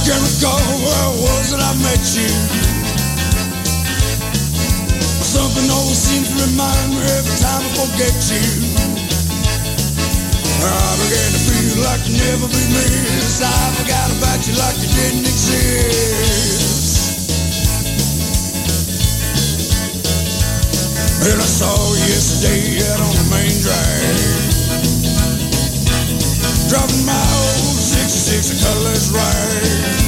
can't recall where I was that I met you. Something always seems to remind me every time I forget you. I began to feel like you never be missed. I forgot about you like you didn't exist. And I saw you yesterday out on the main drag, dropping my old 66 a colorless rag.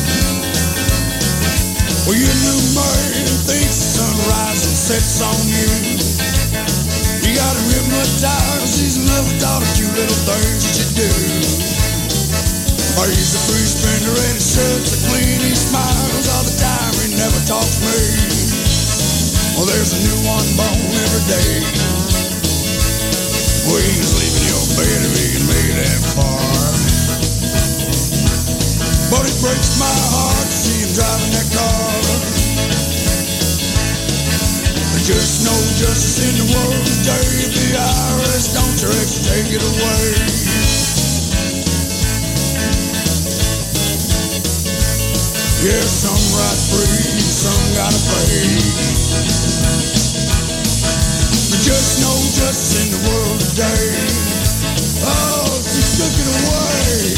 Well, your new man thinks the sun rises and sets on you. You got him hypnotized, he's in love with all the cute little things that you do. Oh, he's a free spender and his shirts are clean, he smiles all the time, he never talks to me. Well, there's a new one born every day. Well, he can sleep in your bed if he can make that far. But it breaks my heart to see him driving that car. There's just no justice in the world today. If the IRS don't direct you, take it away. Yeah, some ride free, some gotta pay. There's just no justice in the world today. Oh, she took it away.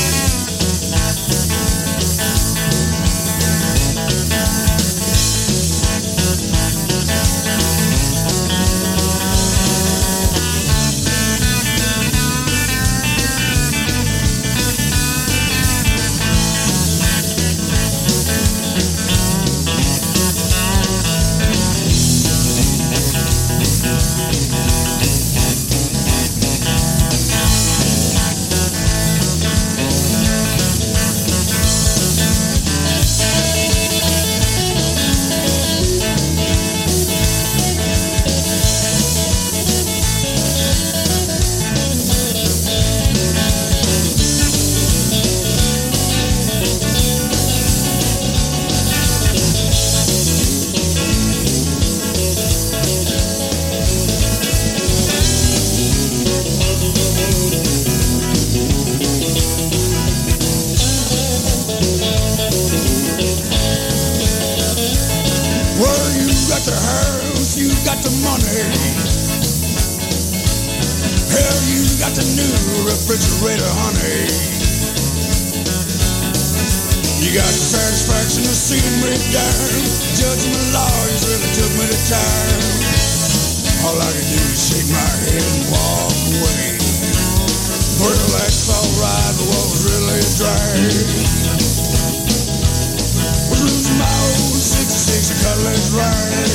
Refrigerator, honey. You got the satisfaction of seeing me down. Judging the lawyers really took me to town. All I could do is shake my head and walk away. Well, that's alright, but what was really a drag was losing my old 66 colorless rag.